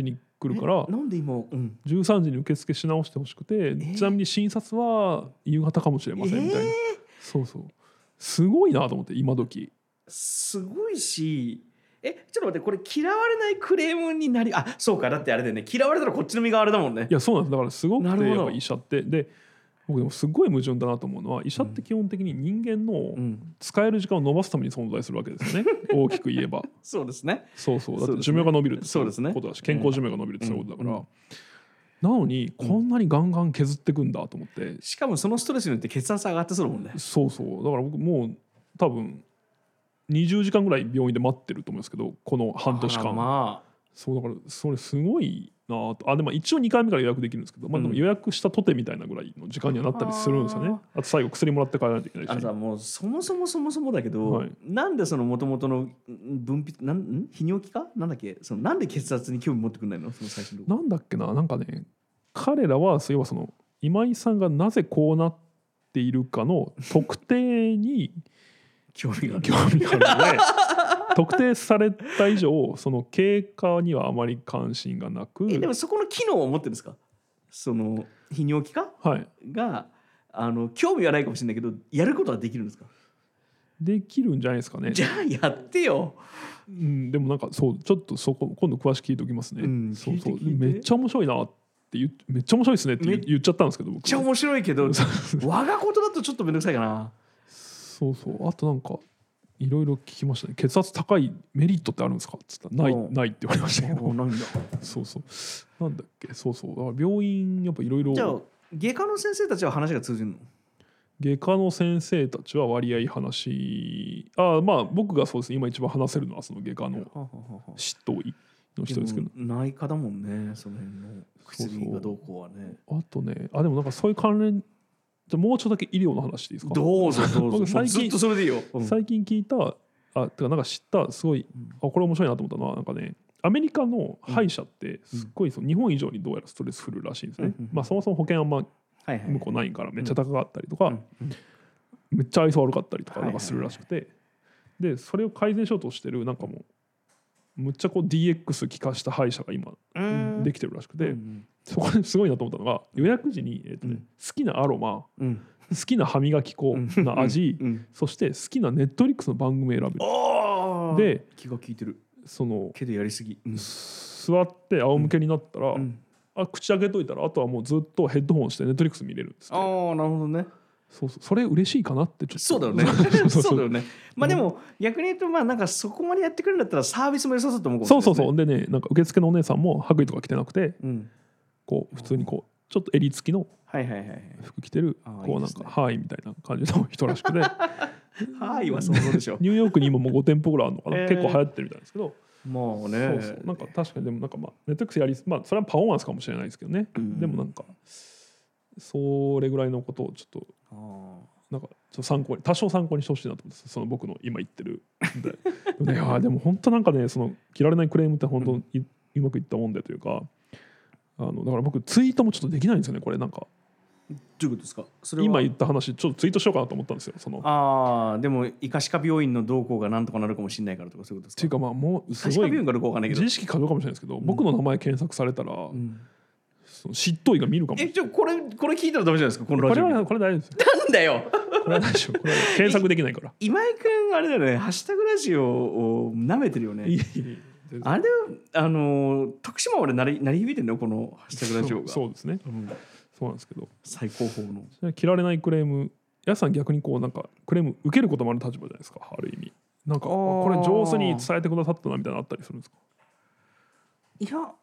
来るから、 なんで今、うん、 じゅうさんじに受付し直してほしくて、ちなみに診察は夕方かもしれませんみたいな、えー、そうそうすごいなと思って。今時すごいし、えちょっと待って、これ嫌われないクレームになり、あそうか、だってあれだよね、嫌われたらこっちの身があれだもんね。 いやそうなんです。だからすごくてやっぱ医者ってで、僕でもすごい矛盾だなと思うのは、医者って基本的に人間の使える時間を伸ばすために存在するわけですよね、うん、大きく言えばそうですね。 そうそう、だって寿命が伸びるってそういうことだし、健康寿命が伸びるってそういうことだから、うんうん、なのにこんなにガンガン削っていくんだと思って、 しかもそのストレスによって血圧上がってそうもんね。そうそう、だから僕もう多分にじゅうじかんぐらい病院で待ってると思うんですけど、この半年間。まあ、そうだからそれすごいなと。あでも一応にかいめから予約できるんですけど、まあ、でも予約したとてみたいなぐらいの時間にはなったりするんですよね。あと最後薬もらって帰らないといけないし。 あのさ、もうそもそもそもそもだけど、はい、なんでその元々の分泌なんん泌尿器かなんだっけ、そのなんで血圧に興味持ってくんないの、その最初の。 なんだっけな、なんかね、彼らはそういえばその今井さんがなぜこうなっているかの特定に興味がある興味があるので特定された以上その経過にはあまり関心がなく。 えでもそこの機能を持ってるんですか、その泌尿器科、はい、があの興味はないかもしれないけどやることはできるんですか。 できるんじゃないですかね。 じゃあやってよ。 うん、でもなんかそうちょっとそこ今度詳しく聞いておきますね、うん、そうそうめっちゃ面白いなって言めっちゃ面白いですねって言 っ, 言っちゃったんですけど、僕めっちゃ面白いけど我がことだとちょっとめんどくさいかな。 そうそう、あとなんかいろいろ聞きましたね。血圧高いメリットってあるんですかっつったらないないって言われましたけど。なんだそうそうなんだっけ、そうそう、だから病院やっぱいろいろ。 じゃあ外科の先生たちは話が通じるの。 外科の先生たちは割合話、あまあ僕がそうですね今一番話せるのはその外科の執刀医の人ですけど、 内科だもんね、その辺の薬がどうこうはね。 そうそう、あとね、あでもなんかそういう関連、じゃもうちょっとだけ医療の話でいいですか。 どうぞどうぞ最近ずっとそれでいいよ、 うん、最近聞いたあてかなんか知ったすごい、うん、あこれ面白いなと思ったのはなんかね、アメリカの歯医者ってすっごいその日本以上にどうやらストレスフルらしいんですね、うん、まあそもそも保険あんま向こうないからめっちゃ高かったりとか、うんうん、めっちゃ愛想悪かったりとかなんかするらしくて、でそれを改善しようとしてるなんかもうむっちゃこう ディーエックス 効かした歯医者が今できてるらしくて、うん、そこですごいなと思ったのが予約時に、えーとねうん、好きなアロマ、うん、好きな歯磨き粉の味、うん、そして好きなネットリックスの番組選べる。で気が利いてる。 その毛でやりすぎ、うん、 座って仰向けになったら、うん、あ口開けといたらあとはもうずっとヘッドホンしてネットリックス見れるんです、ね、 ああなるほどね。 そうそう、それ嬉しいかなってちょっと。 そうだよねそうだよね。まあでも逆に言うとまあなんかそこまでやってくれるんだったらサービスも良さそうと思うかもしれないですね。 そうそうそう。でね、なんか受付のお姉さんも白衣とか着てなくて、うん、こう普通にこうちょっと襟付きの服着てる、こうなんかはいみたいな感じの人らしくてはいはそうでしょ。 ニューヨークに今もうご店舗ぐらいあるのかな、えー、結構流行ってるみたいですけど。 まあね、 そうそう、なんか確かにでもなんかまあネットリックスやり、まあそれはパフォーマンスかもしれないですけどね、うん、でもなんかそれぐらいのことをちょっとなんかちょっと参考に多少参考にしてほしいなと思って、その僕の今言ってるでで, ね、でも本当なんかね、その切られないクレームって本当に う, うまくいったもんでというか、あのだから僕ツイートもちょっとできないんですよね、これなんか。 どういうことですか。それは今言った話ちょっとツイートしようかなと思ったんですよ。そのあでも医科歯科病院の動向がなんとかなるかもしれないからとかそういうことですか。 っていうかまあもうすごい自意識過剰かもしれないですけど、うん、僕の名前検索されたら、うん、その執刀医が見るかも。 えちょこれこれ聞いたらダメじゃないですか、このラジオ。 これはこれ大丈夫ですよ。 なんだよこれは大丈夫。これは検索できないから今井くんあれだよね、ハッシュタグラジオを舐めてるよね。いやいやあれあの徳島まで鳴り鳴り響いてるのこのハッシュタグラジオが。 そうですね、うん、そうなんですけど、 最高峰の切られないクレーム、やさん逆にこうなんかクレーム受けることもある立場じゃないですか、ある意味。なんかこれ上手に伝えてくださったなみたいなのあったりするんですか。 いや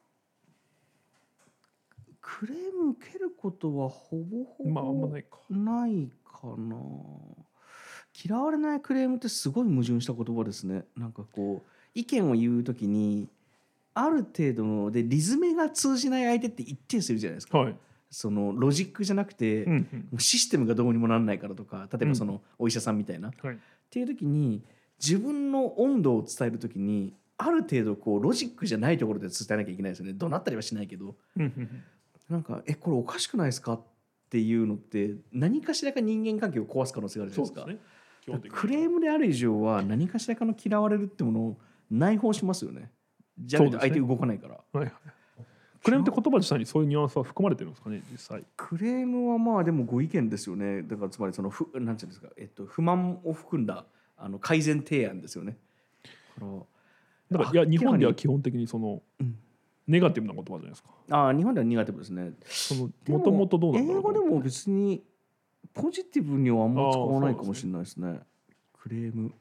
クレーム受けることはほぼほぼ、 まあ、あんまないかないかな。嫌われないクレームってすごい矛盾した言葉ですね。なんかこう意見を言うときにある程度のでリズムが通じない相手って一定数いるじゃないですか、はい、そのロジックじゃなくて、うんうん、もうシステムがどうにもならないからとか、例えばそのお医者さんみたいな、うんはい、っていう時に自分の温度を伝える時にある程度こうロジックじゃないところで伝えなきゃいけないですよね。怒鳴ったりはしないけど、うんうん、なんかえこれおかしくないですかっていうのって何かしらか人間関係を壊す可能性があるじゃないですか。そうですね。クレームである以上は何かしらかの嫌われるってものを内包しますよね。じゃないと相手動かないから、ねはいはい、 クレームって言葉自体にそういうニュアンスは含まれてるんですかね実際。 クレームはまあでもご意見ですよね。だからつまりそのふなんていうんですか、えっと、不満を含んだあの改善提案ですよね。 だからだからいや日本では基本的にその、うん、ネガティブな言葉じゃないですか。 ああ日本ではネガティブですね。 そのもともとどうなんだろう。 英語でも別にポジティブにはあんま使わないかもしれないですね。ですねクレーム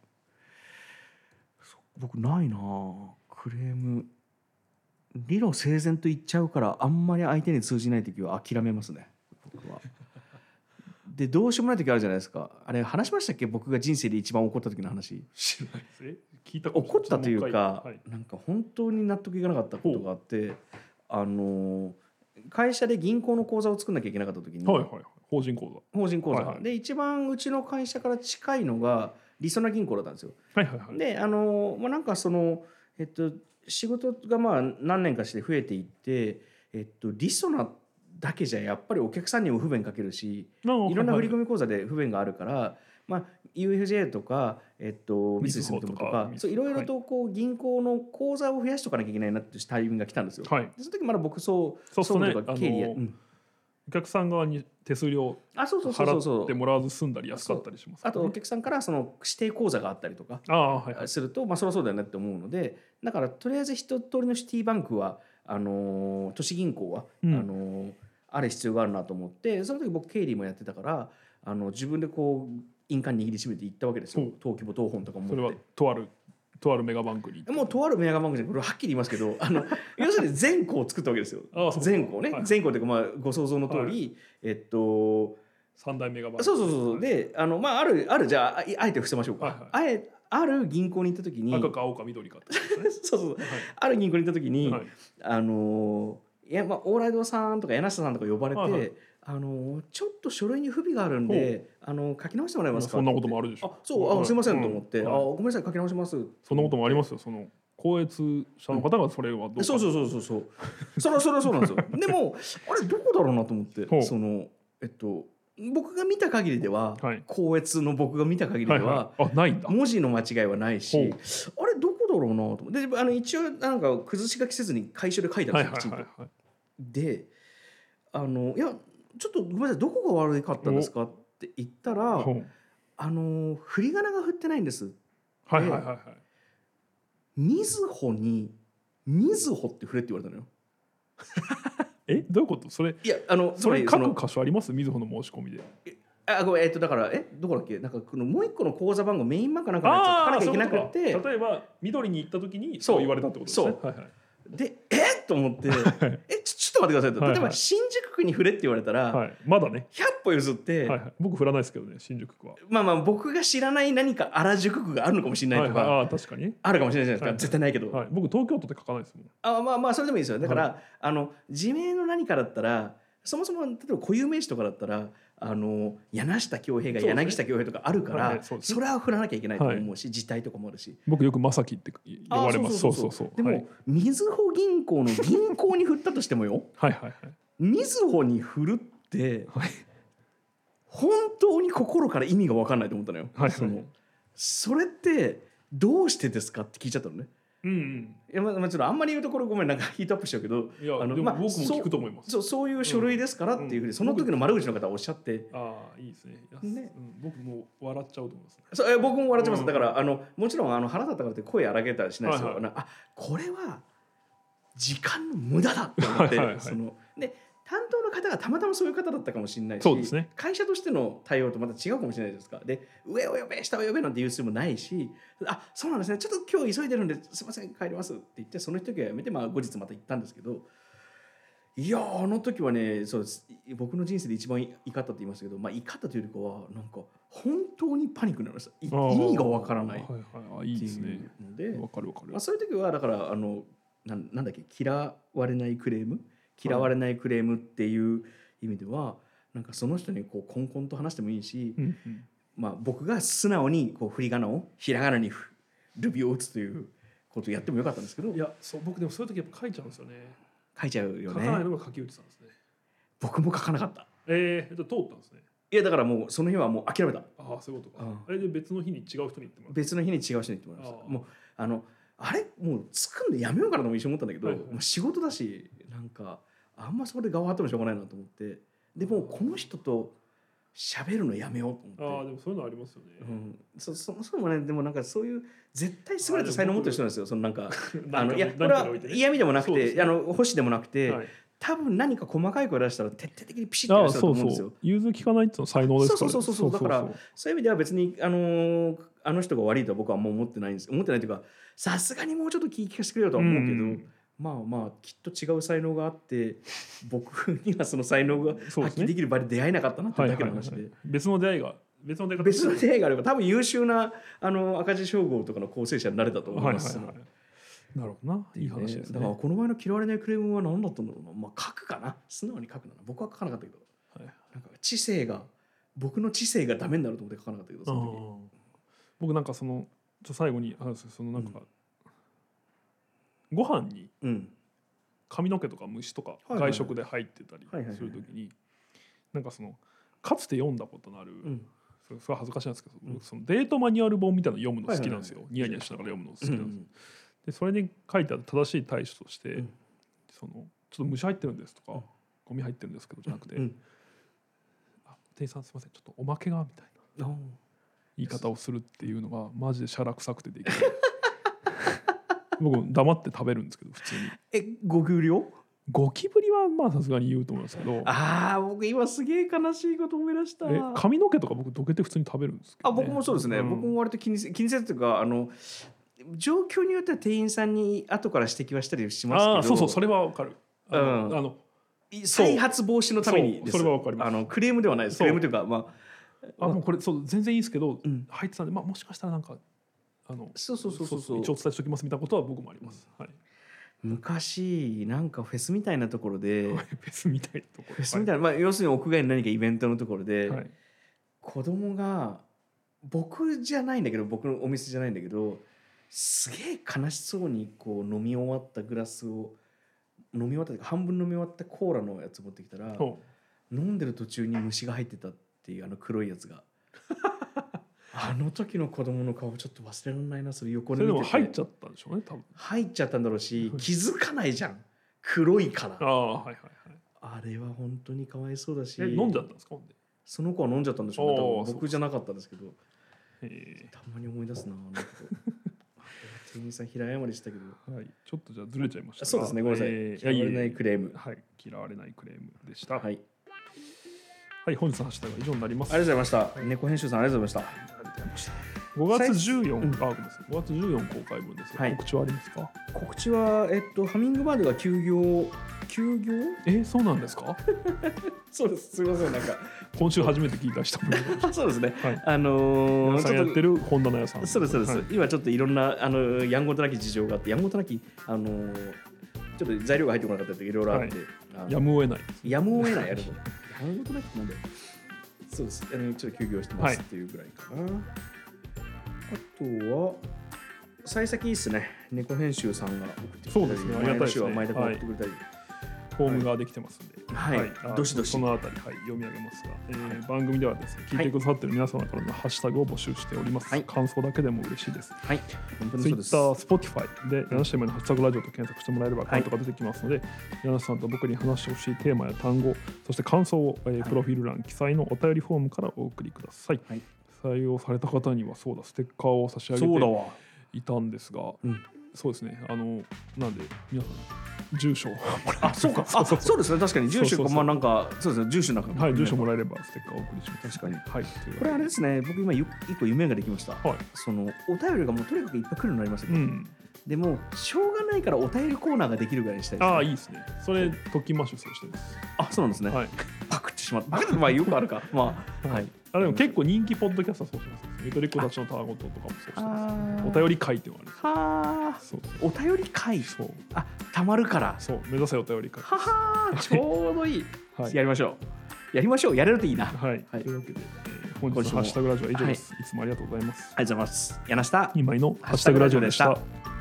僕ないなクレーム。理路整然と言っちゃうからあんまり相手に通じない時は諦めますね僕は。でどうしようもない時あるじゃないですか。あれ話しましたっけ僕が人生で一番怒った時の話。 知らないです。聞いた怒ったというか、はい、なんか本当に納得いかなかったことがあって、あの会社で銀行の口座を作んなきゃいけなかった時に、 はいはい、法人口座法人口座、はいはい、で一番うちの会社から近いのがりそな銀行だったんですよ。 はいはいはい、 であの、まあ、なんかそのえっと仕事がまあ何年かして増えていって、えっと、りそなだけじゃやっぱりお客さんにも不便かけるし、いろんな振込口座で不便があるから、まあ、ユーエフジェー とか、えっと、三井住友とかいろいろとこう銀行の口座を増やしとかなきゃいけないなっていうタイミングが来たんですよ。はい、その時まだ僕そうそうそう、ね、とか経理や、うんお客さん側に手数料払ってもらわず済んだり安かったりします、ね、 あとお客さんからその指定口座があったりとかすると、まあそりゃそうだよねって思うので、だからとりあえず一通りのシティバンクはあの都市銀行は、うん、あのある必要があるなと思って、その時僕経理もやってたからあの自分でこう印鑑握りしめて行ったわけですよ。登記簿謄本とかも持って。 それはとあるとあるメガバンクにもうとあるメガバンクじゃこれはっきり言いますけどあの要するに全行を作ったわけですよ。全行ね、はい、全行というかまあご想像の通り、はい、えっと三大メガバンクそうそうそう、はい、であのまああるあるじゃああえて伏せましょうか、はいはい、あえある銀行に行った時に赤か青か緑かってことですねそうそう、はい、ある銀行に行った時に、はい、あのいやまあ往来堂さんとか柳下さんとか呼ばれて、はいはい、あのちょっと書類に不備があるんであの書き直してもらえますか。 そんなこともあるでしょ。 あそう、はい、あすいませんと思って、うん、あごめんなさい書き直します。 そんなこともありますよ。その校閲者の方がそれはどうか、うん、 そうそうそうそうそうそれはそれはそうなんですよ。でもあれどこだろうなと思ってそのえっと僕が見た限りでは、はい、校閲の僕が見た限りでは、はいはい、あないんだ文字の間違いはないし、あれどこだろうなと思ってであの一応なんか崩し書きせずに楷書で書いたんですよ、きちんと。であのいやちょっとごめんなさいどこが悪かったんですかって言ったらあの振り仮名が振ってないんです。はいはいはいはい。みずほにみずほって振れって言われたのよ。 えどういうこと？それいやあのそれ書く箇所あります？みずほの申し込みで。 あごめんえっとだからえどこだっけなんかこのもう一個の口座番号メインバンクなんかのやつ書かなきゃいけなくて、 例えば緑に行った時にそう言われたってことですね。そう、はいはい、 でえっと思ってえちょちょっと待ってくださいと、はいはい、例えば新宿区に振れって言われたら、はい、 まだねひゃっぽ譲って、はいはい、 僕振らないですけどね新宿区は。 まあまあ僕が知らない何か原宿区があるのかもしれないとか、はいはい、あ確かにあるかもしれないじゃないですか、はい、絶対ないけど、 はい、僕東京都って書かないですもん。 あまあまあそれでもいいですよ。だから、はい、あの地名の何かだったらそもそも例えば固有名詞とかだったらあの柳下恭平が柳下恭平とかあるから そ,、ねはい、それは振らなきゃいけないと思うし、はい、自体とかもあるし僕よく正樹って呼ばれます。そうそうそう。 でも、はい、みずほ銀行の銀行に振ったとしてもよはいはい、はい、みずほに振るって、はい、本当に心から意味が分かんないと思ったのよ、はいはい、そのそれってどうしてですかって聞いちゃったのね。うんうん、いやまあ、ちょっとあんまり言うところごめんなんかヒートアップしちゃうけど、 いやあのでも僕も聞くと思います。 そう、そういう書類ですからっていうふうに、うん、その時の窓口の方はおっしゃって、 ああいいですね。ね、うん、僕も笑っちゃうと思います、ね、 そうえ僕も笑っちゃいます、うん、だからあのもちろんあの腹立ったからって声荒げたりしないですよ、はいはい、あこれは時間の無駄だって思って、はいはいはい、そので担当の方がたまたまそういう方だったかもしれないし、そうですね、会社としての対応とまた違うかもしれないですか。で上を呼べ下を呼べなんて言う必要もないし、あそうなんですねちょっと今日急いでるんですいません帰りますって言ってその時はやめて、まあ、後日また行ったんですけど、いやあの時はねそうです僕の人生で一番怒ったと言いましたけど、まあ、怒ったというよりかはなんか本当にパニックになりました。意味がわからないっていうので、わかるわかる、まあ、そういう時はだからあのな ん, なんだっけ嫌われないクレーム嫌われないクレームっていう意味ではなんかその人にこうコンコンと話してもいいし、うんうん、まあ、僕が素直にこう振り仮名をひらがなにルビを打つということをやってもよかったんですけど、 いやそう僕でもそういう時やっぱ書いちゃうんですよね。 書いちゃうよね。 書かないのが書き打ちたんですね。 僕も書かなかった。 ええー、通ったんですね。 いやだからもうその日はもう諦めた。 ああそういうことか。あれで別の日に違う人に言ってもらった。 別の日に違う人に言ってもらいました。もうあのあれもう作るのやめようかなとも一瞬思ったんだけど、はいはい、もう仕事だしななんかあんまそこで顔張ってもしょうがないなと思って、でもこの人と喋るのやめようと思って。 ああでもそういうのありますよね。 うん、そそもそもねでもなんかそういう絶対優れた才能を持ってる人なんですよ。そのなんかあのいやこれは嫌味でもなくて、ね、あの保守でもなくて、はい、多分何か細かい声出したら徹底的にピシッとやる人だと思うんですよ。 融通聞かないっていうのは才能ですから、ね。 そうそうそうそうだからそういう意味では別にあのあの人が悪いとは僕はもう思ってないんです。思ってないというかさすがにもうちょっと聞かせてくれよとは思うけど。うん、まあまあきっと違う才能があって僕にはその才能が発揮できる場で出会えなかったなっていうだけの話で、 別の出会いが別の出会いが別の出会いがあれば多分優秀なあの赤字称号とかの構成者になれたと思います。はいはいはい、 なるほどな、いい話ですね。 だからこの前の嫌われないクレームは何だったんだろうな。まあ書くかな、素直に書くな。僕は書かなかったけど、はい、なんか知性が僕の知性がダメになると思って書かなかったけど、その時僕なんかそのちょ最後に話すそのなんか、うんご飯に髪の毛とか虫とか外食で入ってたりするときになんかそのかつて読んだことのある、うん、それすごい恥ずかしいんですけど、うん、そのデートマニュアル本みたいなの読むの好きなんですよ。ニヤニヤしながら読むの好きなんです、うん、でそれに書いてある正しい対処として、うん、そのちょっと虫入ってるんですとか、うん、ゴミ入ってるんですけどじゃなくて、うん、あ店員さんすいませんちょっとおまけがみたいな言い方をするっていうのがマジでシャラ臭くてできない僕黙って食べるんですけど普通に。 えゴキブリをゴキブリはまあさすがに言うと思いますけど、 ああ僕今すげえ悲しいこと思い出した。 え髪の毛とか僕どけて普通に食べるんですけど、ね、 あ僕もそうですね、うん、僕も割と気にせ気にせずというかあの状況によっては店員さんに後から指摘はしたりしますけど、 あそうそうそれは分かる、あの、うん、あの再発防止のためにです。 それは分かります。 あのクレームではないです。クレームというかまああもうこれそう全然いいですけど、うん、入ってたんで、まあ、もしかしたらなんかあのそうそうそうそうそう一応お伝えしておきますみたいなことは僕もあります、はい、 昔なんかフェスみたいなところでフェスみたいなところフェスみたいな、まあ、要するに屋外の何かイベントのところで、はい、子供が僕じゃないんだけど僕のお店じゃないんだけどすげえ悲しそうにこう飲み終わったグラスを飲み終わった半分飲み終わったコーラのやつ持ってきたら飲んでる途中に虫が入ってたっていうあの黒いやつがあの時の子供の顔ちょっと忘れられないな。それ横に見ててそれでも入っちゃったんでしょうね多分。 入っちゃったんだろうし気づかないじゃん黒いから。 ああはいはいはい。 あれは本当にかわいそうだし。 え飲んじゃったんですか。 その子は飲んじゃったんでしょうね多分。僕じゃなかったんですけどたまに思い出すなあの店員さん平謝りしたけど、 はい、ちょっとじゃあずれちゃいました。 そうですねごめんなさい、えー、嫌われないクレーム。 はい嫌われないクレームでした。 はいはい、本日のハッシュタグは以上になります。 ありがとうございました。猫編集さんありがとうございました。 ありがとうございました。ごがつじゅうよっか、うん、あ、ごめんなさい。ごがつじゅうよっか公開分ですが、はい、告知はありますか？ 告知はえっとハミングバードが休業休業？ え、そうなんですか？ そうです。すみませんなんか今週初めて聞いた人もいる。そうですね。はい、あのー、皆さんやってる本棚屋さん。 そうですそうです。はい、今ちょっといろんなあのやんごとなき事情があって、やんごとなきあのー、ちょっと材料が入ってこなかったりいろいろあって、 はい、やむを得ない。 やむを得ないやること。やんごとなきってなんだよ。そうです。あのちょっと休業してますっていうぐらいかな。はい、あとは幸先いいですね。猫編集さんが送ってくれたり、 そうですね。ありがたいですね。 前田が送ってくれたり、 フォームができてますんで、 はい。はい、どしどしそのあたり、はい、読み上げますが、えーはい、番組ではですね、聞いてくださっている皆様からのハッシュタグを募集しております。はい、感想だけでも嬉しいです。 はい。 ツイッター、Spotify で柳下夢のハッシュタグラジオと検索してもらえればアカウントが出てきますので、はい、柳下さんと僕に話してほしいテーマや単語、そして感想を、えー、プロフィール欄記載のお便りフォームからお送りください。はい、採用された方にはそうだステッカーを差し上げていたんですが、うん、そうですね。あのなんで皆さん住所あそうかあそうですね確かに住所かまあなんかそうですね住所なんかはい住所もらえればステッカーをお送りします。 確かにはいこれあれですね僕今一個夢ができました。はいそのお便りがもうとにかくいっぱい来るようになりましたけど、うん、でもしょうがないからお便りコーナーができるぐらいにしたいです、ね。 ああいいですね。それ特訓マッシュそうしてるんです。 あそうなんですね。はいパクってしまったパクってまあよくあるかまあはい。 あでも結構人気ポッドキャスターそうします。ゆとりっ子たちのたわごととかもそうしてます。お便り会っていうのがある。はあ。そうお便り会。そう。あたまるから。 そう目指せお便り会。 ははちょうどいい。はい、やりましょう。やりましょう。やれるといいな。 はい。はい、というわけで、えー、本日のハッシュタグラジオは以上です、はい。いつもありがとうございます。 ありがとうございます。柳下今井のハッシュタグラジオでした。